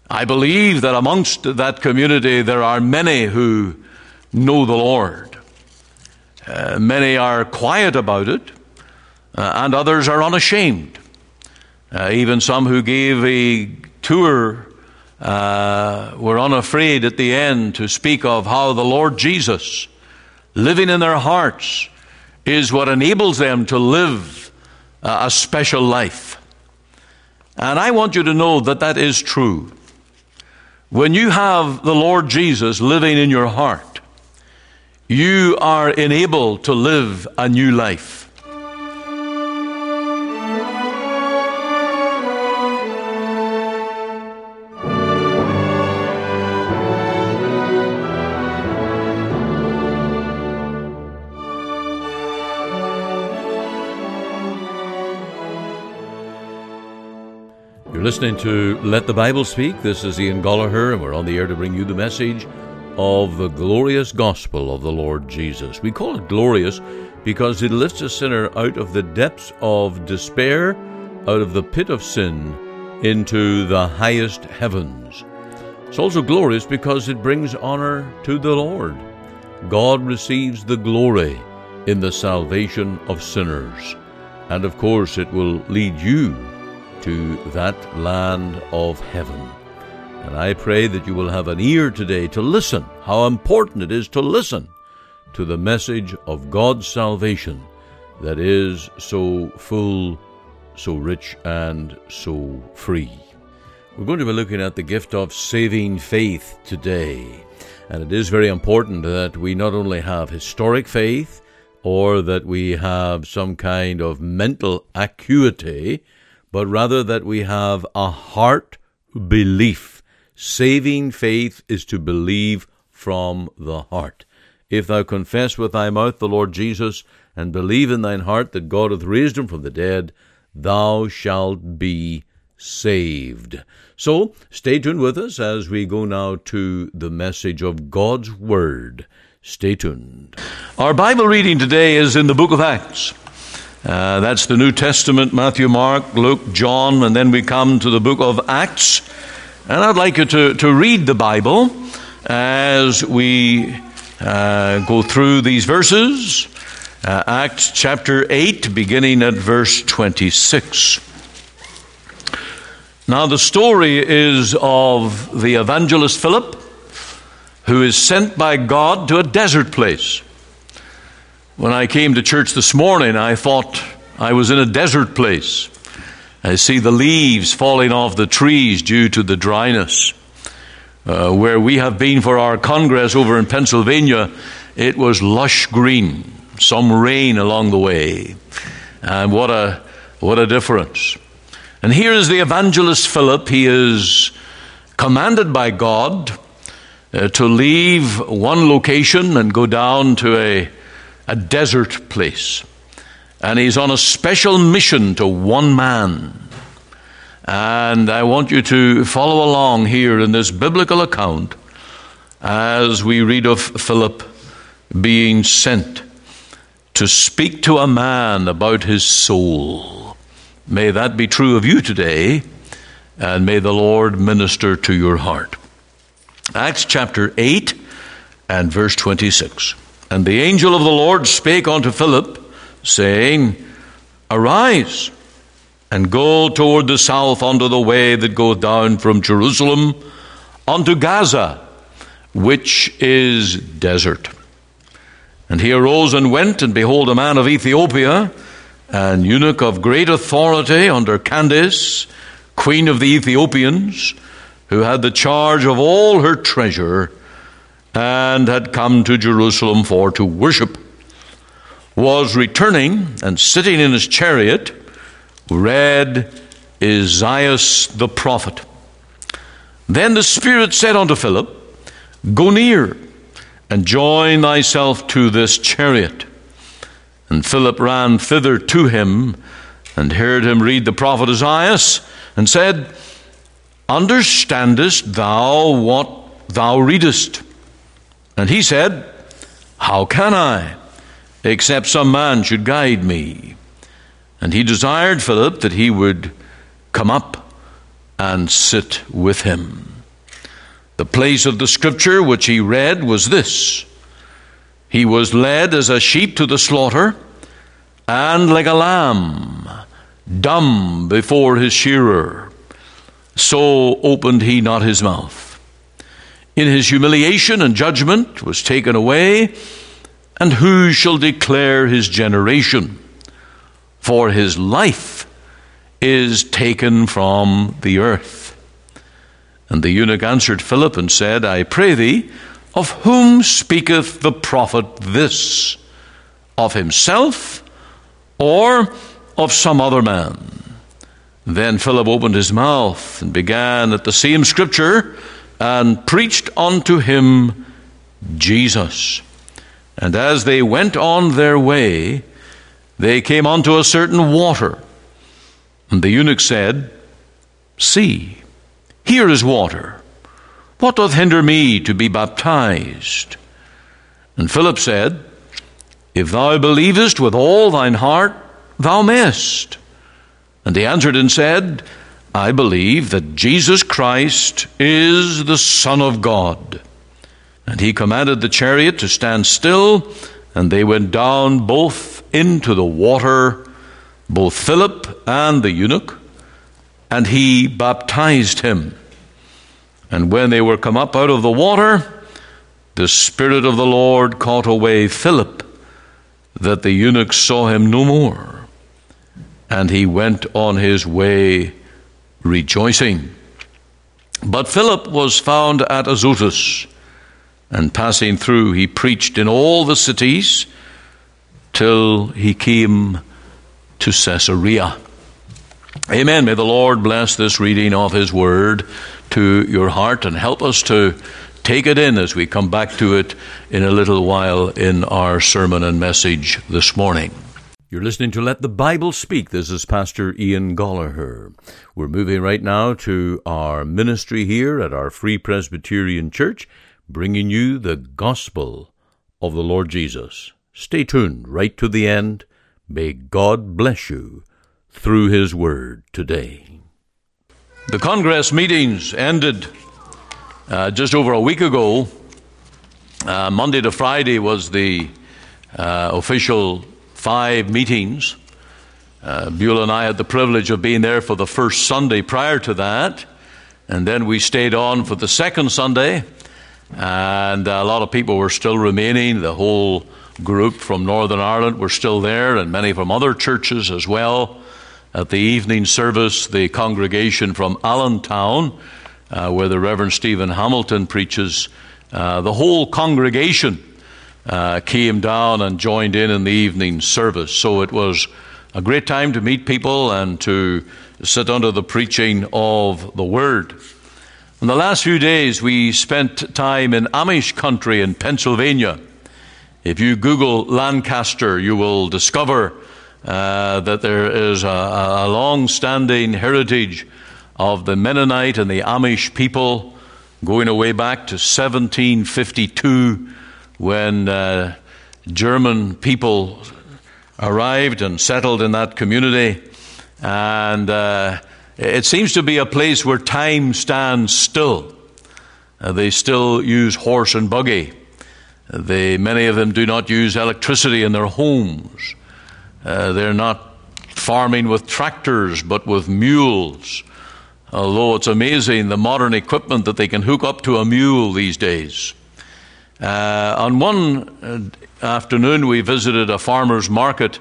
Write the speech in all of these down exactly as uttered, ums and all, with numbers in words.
I believe that amongst that community there are many who know the Lord. Uh, many are quiet about it, uh, and others are unashamed. Uh, even some who gave a tour uh, were unafraid at the end to speak of how the Lord Jesus, living in their hearts, is what enables them to live uh, a special life. And I want you to know that that is true. When you have the Lord Jesus living in your heart, you are enabled to live a new life. You're listening to Let the Bible Speak. This is Ian Gollaher, and we're on the air to bring you the message of the glorious gospel of the Lord Jesus. We call it glorious because it lifts a sinner out of the depths of despair, out of the pit of sin, into the highest heavens. It's also glorious because it brings honor to the Lord. God receives the glory in the salvation of sinners. And of course, it will lead you to that land of heaven. And I pray that you will have an ear today to listen, how important it is to listen to the message of God's salvation that is so full, so rich, and so free. We're going to be looking at the gift of saving faith today. And it is very important that we not only have historic faith or that we have some kind of mental acuity, but rather that we have a heart belief. Saving faith is to believe from the heart. If thou confess with thy mouth the Lord Jesus, and believe in thine heart that God hath raised him from the dead, thou shalt be saved. So, stay tuned with us as we go now to the message of God's Word. Stay tuned. Our Bible reading today is in the book of Acts. Uh, that's the New Testament, Matthew, Mark, Luke, John, and then we come to the book of Acts. And I'd like you to, to read the Bible as we uh, go through these verses. Uh, Acts chapter eight, beginning at verse twenty-six. Now the story is of the evangelist Philip, who is sent by God to a desert place. When I came to church this morning, I thought I was in a desert place. I see the leaves falling off the trees due to the dryness. Uh, where we have been for our congress over in Pennsylvania, it was lush green, some rain along the way. And what a what a difference. And here is the evangelist Philip. He is commanded by God uh, to leave one location and go down to a a desert place. And he's on a special mission to one man. And I want you to follow along here in this biblical account as we read of Philip being sent to speak to a man about his soul. May that be true of you today, and may the Lord minister to your heart. Acts chapter eight and verse twenty-six. And the angel of the Lord spake unto Philip, saying, Arise, and go toward the south unto the way that goeth down from Jerusalem unto Gaza, which is desert. And he arose and went, and behold, a man of Ethiopia, an eunuch of great authority under Candace, queen of the Ethiopians, who had the charge of all her treasure, and had come to Jerusalem for to worship, was returning, and sitting in his chariot, read Isaiah the prophet. Then the Spirit said unto Philip, Go near, and join thyself to this chariot. And Philip ran thither to him, and heard him read the prophet Isaiah, and said, Understandest thou what thou readest? And he said, How can I, except some man should guide me? And he desired Philip that he would come up and sit with him. The place of the scripture which he read was this: He was led as a sheep to the slaughter, and like a lamb, dumb before his shearer, so opened he not his mouth. In his humiliation and judgment was taken away, and who shall declare his generation? For his life is taken from the earth. And the eunuch answered Philip and said, I pray thee, of whom speaketh the prophet this? Of himself, or of some other man? Then Philip opened his mouth and began at the same scripture, and preached unto him Jesus. And as they went on their way, they came unto a certain water. And the eunuch said, See, here is water. What doth hinder me to be baptized? And Philip said, If thou believest with all thine heart, thou mayest. And he answered and said, I believe that Jesus Christ is the Son of God. And he commanded the chariot to stand still, and they went down both into the water, both Philip and the eunuch, and he baptized him. And when they were come up out of the water, the Spirit of the Lord caught away Philip, that the eunuch saw him no more. And he went on his way rejoicing. But Philip was found at Azotus, and passing through he preached in all the cities till he came to Caesarea. Amen. May the Lord bless this reading of his word to your heart and help us to take it in as we come back to it in a little while in our sermon and message this morning. You're listening to Let the Bible Speak. This is Pastor Ian Gollaher. We're moving right now to our ministry here at our Free Presbyterian Church, bringing you the gospel of the Lord Jesus. Stay tuned right to the end. May God bless you through his word today. The Congress meetings ended uh, just over a week ago. Uh, Monday to Friday was the uh, official five meetings. Uh, Beulah and I had the privilege of being there for the first Sunday prior to that, and then we stayed on for the second Sunday, and a lot of people were still remaining. The whole group from Northern Ireland were still there, and many from other churches as well. At the evening service, the congregation from Allentown, uh, where the Reverend Stephen Hamilton preaches, uh, the whole congregation uh, came down and joined in in the evening service. So it was a great time to meet people and to sit under the preaching of the Word. In the last few days, we spent time in Amish country in Pennsylvania. If you Google Lancaster, you will discover uh, that there is a, a long-standing heritage of the Mennonite and the Amish people going away back to seventeen fifty-two, when uh, German people arrived and settled in that community. And uh, it seems to be a place where time stands still. Uh, they still use horse and buggy. They, many of them do not use electricity in their homes. Uh, they're not farming with tractors, but with mules. Although it's amazing the modern equipment that they can hook up to a mule these days. Uh, on one uh, afternoon, we visited a farmer's market,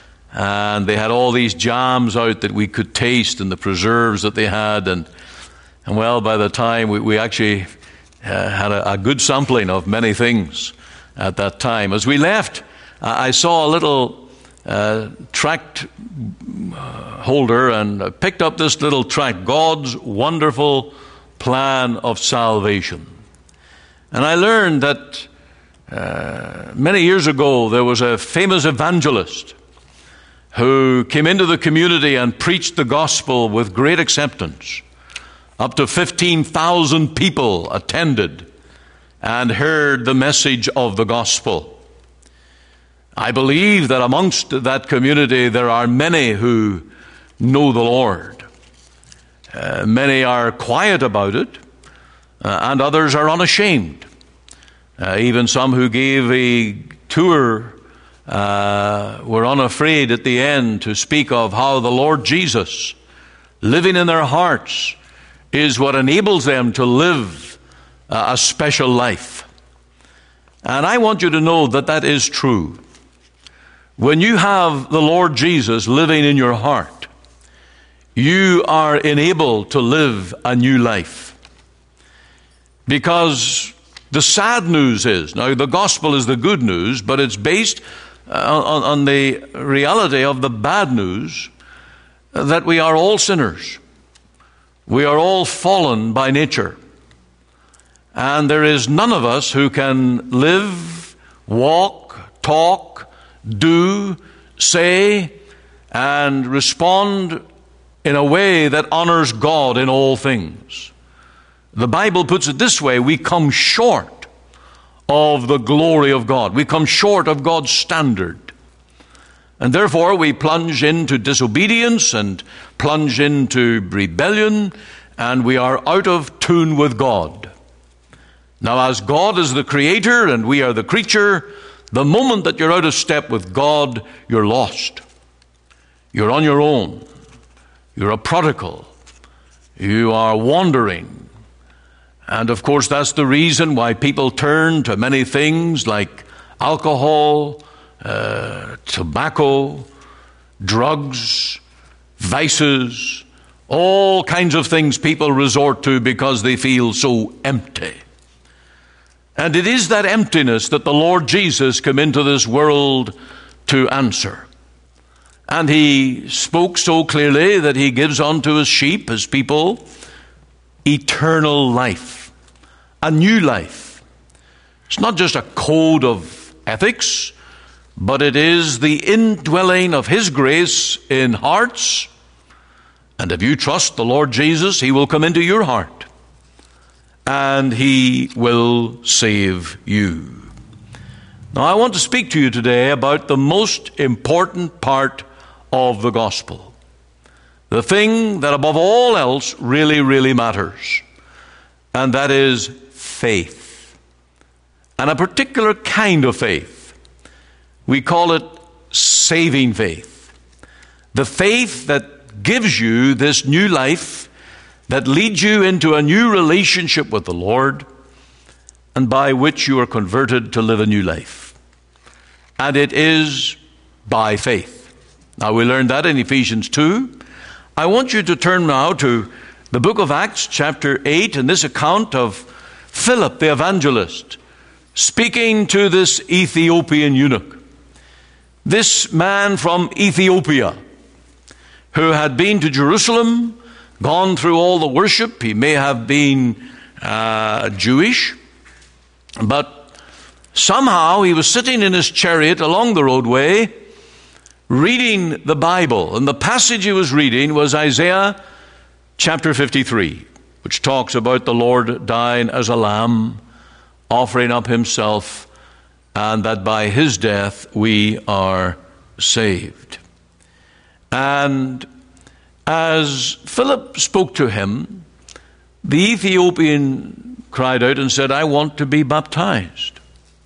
and they had all these jams out that we could taste, and the preserves that they had. And, and well, by the time we, we actually uh, had a, a good sampling of many things at that time. As we left, uh, I saw a little uh, tract holder and picked up this little tract, God's Wonderful Plan of Salvation. And I learned that uh, many years ago there was a famous evangelist who came into the community and preached the gospel with great acceptance. Up to fifteen thousand people attended and heard the message of the gospel. I believe that amongst that community there are many who know the Lord. Uh, many are quiet about it. uh, and others are unashamed. Uh, even some who gave a tour uh, were unafraid at the end to speak of how the Lord Jesus, living in their hearts, is what enables them to live uh, a special life. And I want you to know that that is true. When you have the Lord Jesus living in your heart, you are enabled to live a new life. Because the sad news is, now the gospel is the good news, but it's based on, on the reality of the bad news that we are all sinners. We are all fallen by nature. And there is none of us who can live, walk, talk, do, say, and respond in a way that honors God in all things. The Bible puts it this way: we come short of the glory of God. We come short of God's standard. And therefore we plunge into disobedience and plunge into rebellion, and we are out of tune with God. Now, as God is the creator and we are the creature, the moment that you're out of step with God, you're lost. You're on your own. You're a prodigal. You are wandering. And of course, that's the reason why people turn to many things like alcohol, uh, tobacco, drugs, vices, all kinds of things people resort to because they feel so empty. And it is that emptiness that the Lord Jesus came into this world to answer. And he spoke so clearly that he gives unto his sheep, his people, eternal life, a new life. It's not just a code of ethics, but it is the indwelling of his grace in hearts. And if you trust the Lord Jesus, he will come into your heart and he will save you. Now, I want to speak to you today about the most important part of the gospel. The thing that above all else really, really matters. And that is faith. And a particular kind of faith. We call it saving faith. The faith that gives you this new life, that leads you into a new relationship with the Lord, and by which you are converted to live a new life. And it is by faith. Now, we learned that in Ephesians two. I want you to turn now to the book of Acts, chapter eight, and this account of Philip the evangelist speaking to this Ethiopian eunuch. This man from Ethiopia who had been to Jerusalem, gone through all the worship. He may have been uh, Jewish, but somehow he was sitting in his chariot along the roadway reading the Bible. And the passage he was reading was Isaiah chapter fifty-three, which talks about the Lord dying as a lamb, offering up himself, and that by his death we are saved. And as Philip spoke to him, the Ethiopian cried out and said, "I want to be baptized."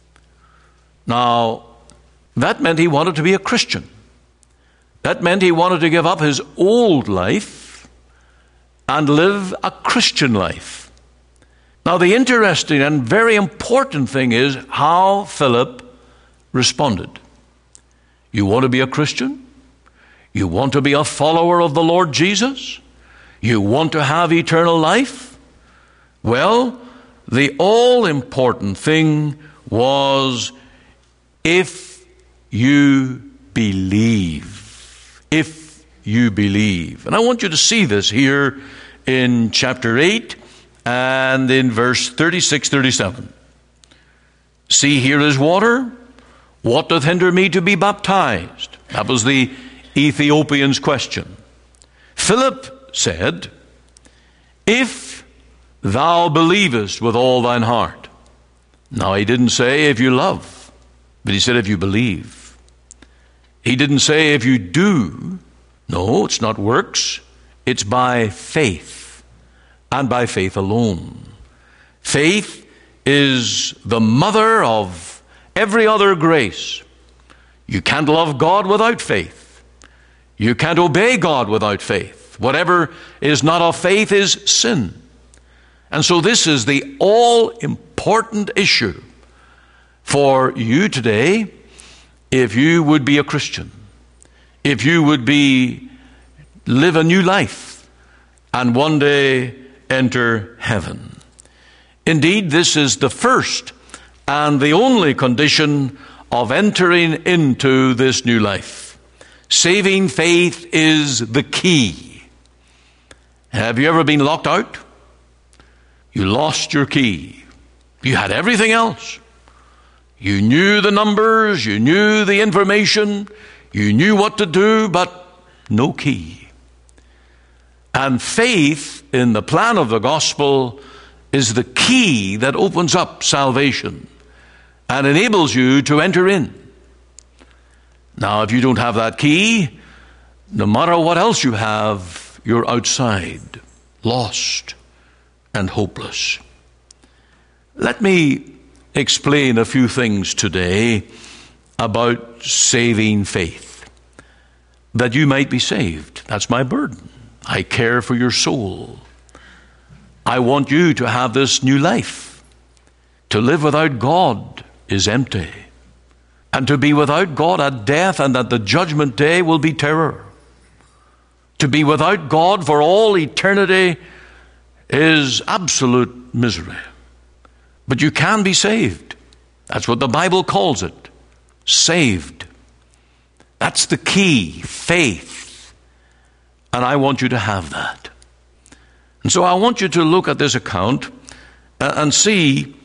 Now, that meant he wanted to be a Christian. That meant he wanted to give up his old life and live a Christian life. Now, the interesting and very important thing is how Philip responded. You want to be a Christian? You want to be a follower of the Lord Jesus? You want to have eternal life? Well, the all-important thing was if you believe. If you believe. And I want you to see this here in chapter eight and in verse thirty-six, thirty-seven. See, here is water. What doth hinder me to be baptized? That was the Ethiopian's question. Philip said, if thou believest with all thine heart. Now, he didn't say if you love, but he said if you believe. He didn't say if you do. No, it's not works. It's by faith, and by faith alone. Faith is the mother of every other grace. You can't love God without faith. You can't obey God without faith. Whatever is not of faith is sin. And so this is the all-important issue for you today if you would be a Christian, if you would be live a new life and one day enter heaven. Indeed, this is the first and the only condition of entering into this new life. Saving faith is the key. Have you ever been locked out? You lost your key. You had everything else. You knew the numbers, you knew the information, you knew what to do, but no key. And faith in the plan of the gospel is the key that opens up salvation and enables you to enter in. Now, if you don't have that key, no matter what else you have, you're outside, lost and hopeless. Let me explain a few things today about saving faith, that you might be saved. That's my burden. I care for your soul. I want you to have this new life. To live without God is empty. And to be without God at death and at the judgment day will be terror. To be without God for all eternity is absolute misery. But you can be saved. That's what the Bible calls it. Saved. That's the key, faith. And I want you to have that. And so I want you to look at this account and see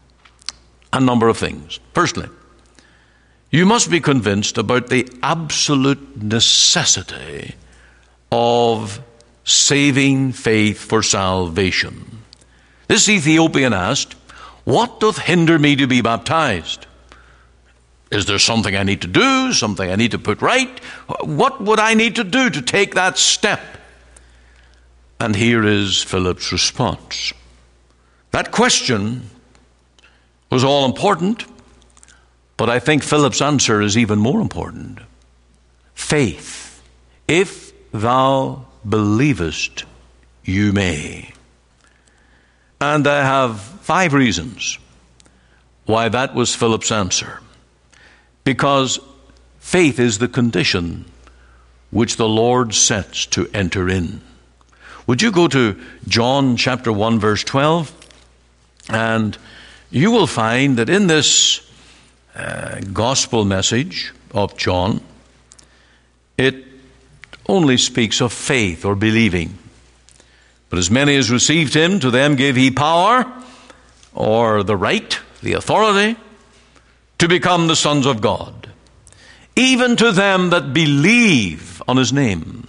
a number of things. Firstly, you must be convinced about the absolute necessity of saving faith for salvation. This Ethiopian asked, "What doth hinder me to be baptized? Is there something I need to do, something I need to put right? What would I need to do to take that step?" And here is Philip's response. That question was all important, but I think Philip's answer is even more important. Faith, if thou believest, you may. And I have five reasons why that was Philip's answer. Because faith is the condition which the Lord sets to enter in. Would you go to John chapter one, verse twelve? And you will find that in this uh, gospel message of John, it only speaks of faith or believing. But as many as received him, to them gave he power, or the right, the authority, to become the sons of God, even to them that believe on his name.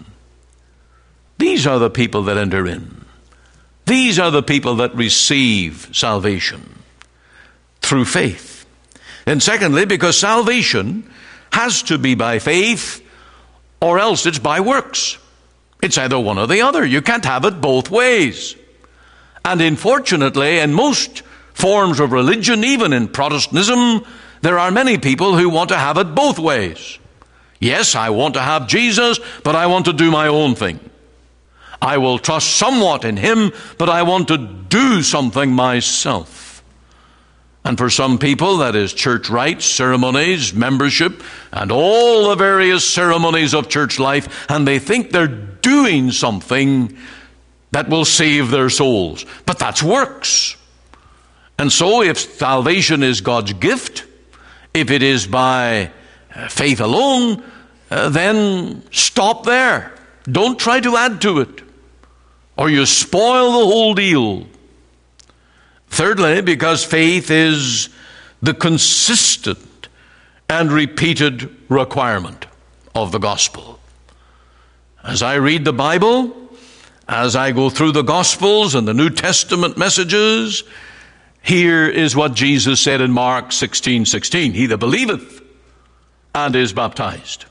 These are the people that enter in. These are the people that receive salvation through faith. And secondly, because salvation has to be by faith, or else it's by works. It's either one or the other. You can't have it both ways. And unfortunately, in most forms of religion, even in Protestantism, there are many people who want to have it both ways. Yes, I want to have Jesus, but I want to do my own thing. I will trust somewhat in him, but I want to do something myself. And for some people, that is church rites, ceremonies, membership, and all the various ceremonies of church life, and they think they're doing something that will save their souls. But that's works. And so if salvation is God's gift, if it is by faith alone, uh, then stop there. Don't try to add to it, or you spoil the whole deal. Thirdly, because faith is the consistent and repeated requirement of the gospel. As I read the Bible, as I go through the Gospels and the New Testament messages, here is what Jesus said in Mark sixteen sixteen. He that believeth and is baptized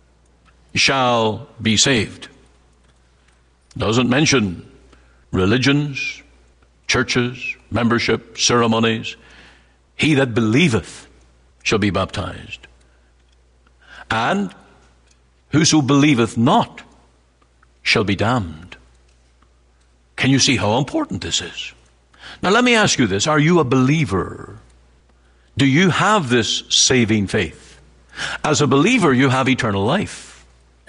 shall be saved. Doesn't mention religions, churches, membership, ceremonies. He that believeth shall be baptized. And whoso believeth not shall be damned. Can you see how important this is? Now let me ask you this. Are you a believer? Do you have this saving faith? As a believer, you have eternal life.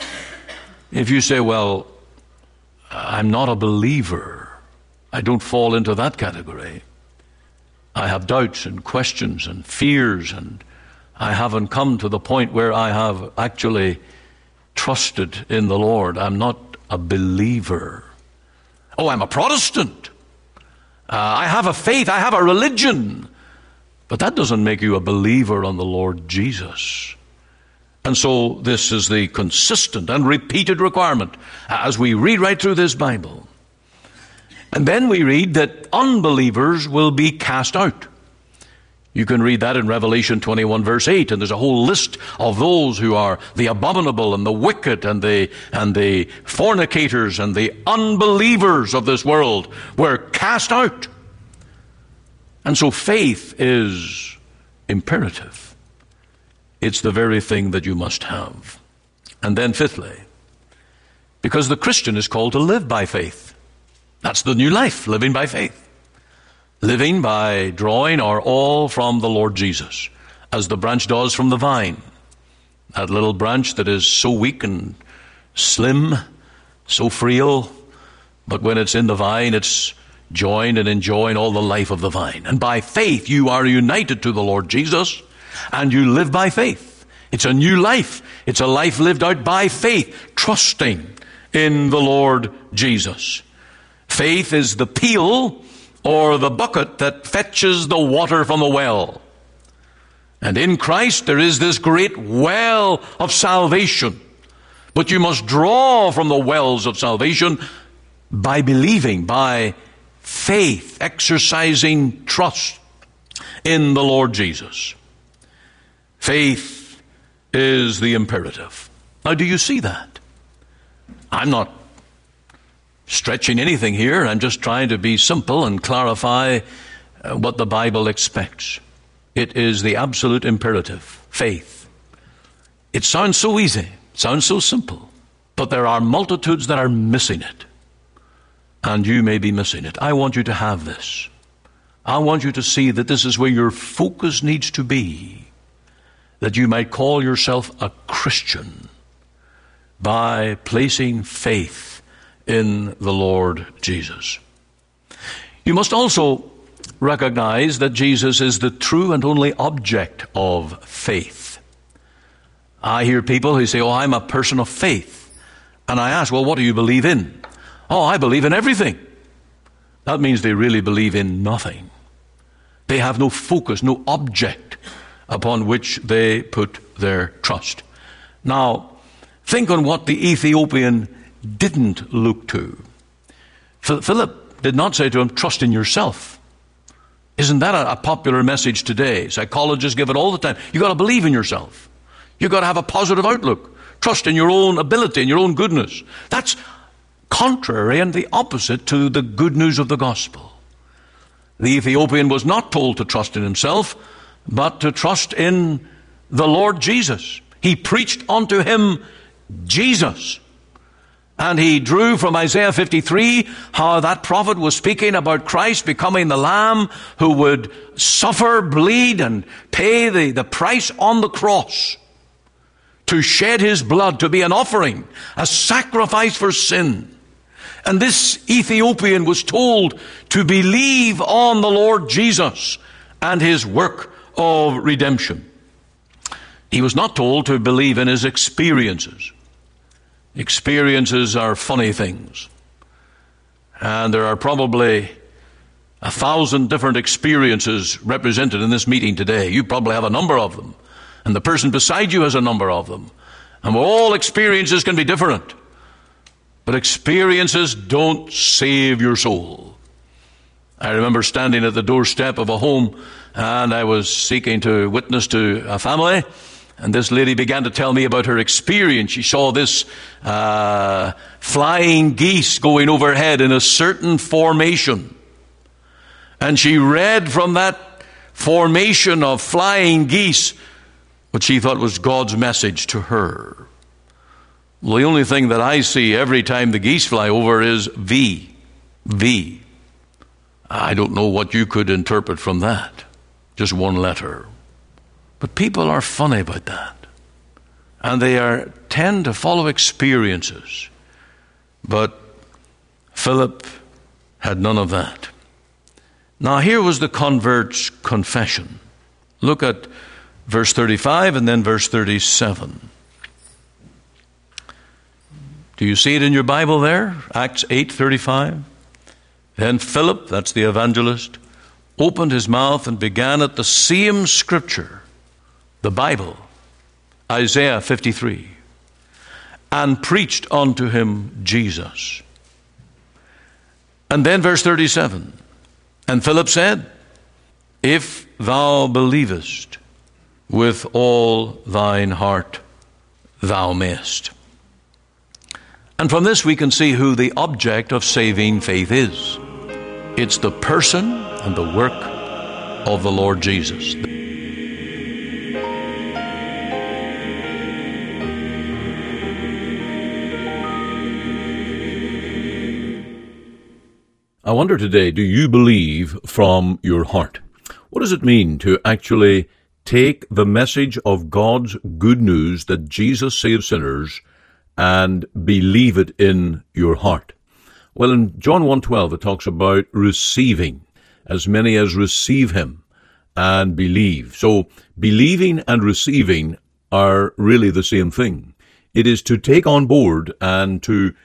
If you say, well, I'm not a believer, I don't fall into that category. I have doubts and questions and fears, and I haven't come to the point where I have actually trusted in the Lord. I'm not a believer. Oh, I'm a Protestant. Uh, I have a faith. I have a religion. But that doesn't make you a believer on the Lord Jesus. And so this is the consistent and repeated requirement as we read right through this Bible. And then we read that unbelievers will be cast out. You can read that in Revelation twenty-one verse eight, and there's a whole list of those who are the abominable and the wicked and the and the fornicators and the unbelievers of this world were cast out. And so faith is imperative. It's the very thing that you must have. And then fifthly, because the Christian is called to live by faith. That's the new life, living by faith. Living by drawing our all from the Lord Jesus, as the branch does from the vine. That little branch that is so weak and slim, so frail, but when it's in the vine, it's joined and enjoying all the life of the vine. And by faith, you are united to the Lord Jesus, and you live by faith. It's a new life. It's a life lived out by faith, trusting in the Lord Jesus. Faith is the peel or the bucket that fetches the water from the well. And in Christ there is this great well of salvation. But you must draw from the wells of salvation by believing, by faith, exercising trust in the Lord Jesus. Faith is the imperative. Now, do you see that? I'm not stretching anything here. I'm just trying to be simple and clarify uh, what the Bible expects. It is the absolute imperative, faith. It sounds so easy, it sounds so simple, but there are multitudes that are missing it. And you may be missing it. I want you to have this. I want you to see that this is where your focus needs to be, that you might call yourself a Christian by placing faith in the Lord Jesus. You must also recognize that Jesus is the true and only object of faith. I hear people who say, oh, I'm a person of faith. And I ask, well, what do you believe in? Oh, I believe in everything. That means they really believe in nothing. They have no focus, no object upon which they put their trust. Now, think on what the Ethiopian didn't look to. Philip did not say to him, trust in yourself. Isn't that a, a popular message today? Psychologists give it all the time. You've got to believe in yourself. You've got to have a positive outlook. Trust in your own ability and your own goodness. That's contrary and the opposite to the good news of the gospel. The Ethiopian was not told to trust in himself, but to trust in the Lord Jesus. He preached unto him Jesus. And he drew from Isaiah fifty-three how that prophet was speaking about Christ becoming the Lamb who would suffer, bleed, and pay the, the price on the cross to shed his blood, to be an offering, a sacrifice for sin. And this Ethiopian was told to believe on the Lord Jesus and his work of redemption. He was not told to believe in his experiences. Experiences are funny things. And there are probably a thousand different experiences represented in this meeting today. You probably have a number of them. And the person beside you has a number of them. And all experiences can be different. But experiences don't save your soul. I remember standing at the doorstep of a home, and I was seeking to witness to a family. And this lady began to tell me about her experience. She saw this uh, flying geese going overhead in a certain formation. And she read from that formation of flying geese what she thought was God's message to her. Well, the only thing that I see every time the geese fly over is V. V. I don't know what you could interpret from that. Just one letter. But people are funny about that. And they are tend to follow experiences. But Philip had none of that. Now here was the convert's confession. Look at verse thirty-five and then verse thirty-seven. Do you see it in your Bible there? Acts eight thirty-five. Then Philip, that's the evangelist, opened his mouth and began at the same scripture, the Bible, Isaiah fifty-three, and preached unto him Jesus. And then verse thirty-seven. And Philip said, if thou believest with all thine heart, thou mayest. And from this we can see who the object of saving faith is. It's the person and the work of the Lord Jesus. I wonder today, do you believe from your heart? What does it mean to actually take the message of God's good news that Jesus saves sinners and believe it in your heart? Well, in John one twelve, it talks about receiving, as many as receive him and believe. So believing and receiving are really the same thing. It is to take on board and to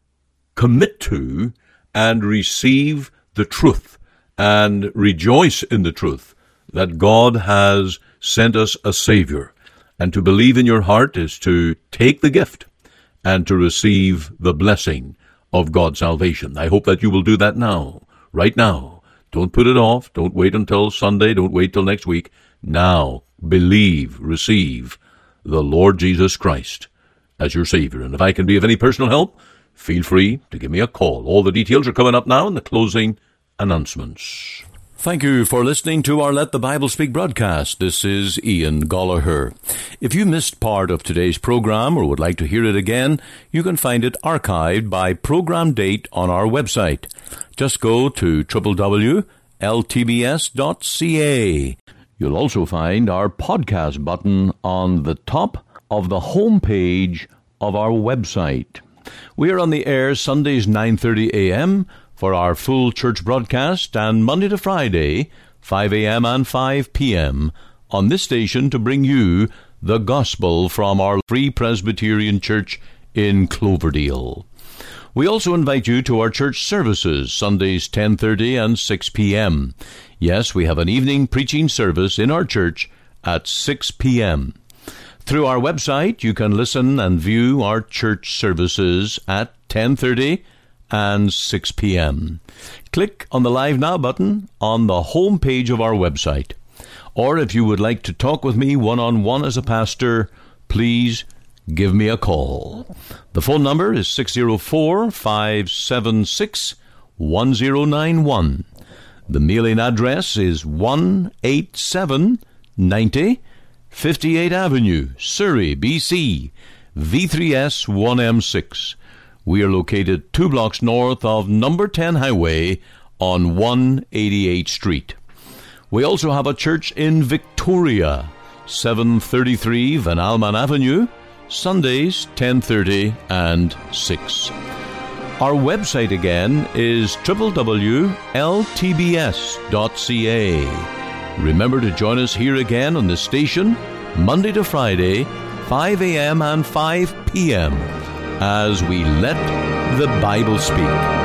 commit to and receive the truth and rejoice in the truth that God has sent us a Savior. And to believe in your heart is to take the gift and to receive the blessing of God's salvation. I hope that you will do that now, right now. Don't put it off. Don't wait until Sunday. Don't wait till next week. Now, believe, receive the Lord Jesus Christ as your Savior. And if I can be of any personal help, feel free to give me a call. All the details are coming up now in the closing announcements. Thank you for listening to our Let the Bible Speak broadcast. This is Ian Gollaher. If you missed part of today's program or would like to hear it again, you can find it archived by program date on our website. Just go to w w w dot l t b s dot c a. You'll also find our podcast button on the top of the home page of our website. We are on the air Sundays nine thirty a.m. for our full church broadcast, and Monday to Friday, five a.m. and five p.m. on this station to bring you the gospel from our Free Presbyterian Church in Cloverdale. We also invite you to our church services, Sundays ten thirty and six p.m. Yes, we have an evening preaching service in our church at six p.m. Through our website, you can listen and view our church services at ten thirty and six p.m. Click on the Live Now button on the home page of our website. Or if you would like to talk with me one-on-one as a pastor, please give me a call. The phone number is six oh four, five seven six, one oh nine one. The mailing address is one eighty-seven ninety fifty-eighth Avenue, Surrey, B C, V three S one M six. We are located two blocks north of number ten Highway on one eighty-eighth Street. We also have a church in Victoria, seven thirty-three Van Alman Avenue, Sundays ten thirty and six. Our website again is w w w dot l t b s dot c a. Remember to join us here again on this station, Monday to Friday, five a.m. and five p.m. as we let the Bible speak.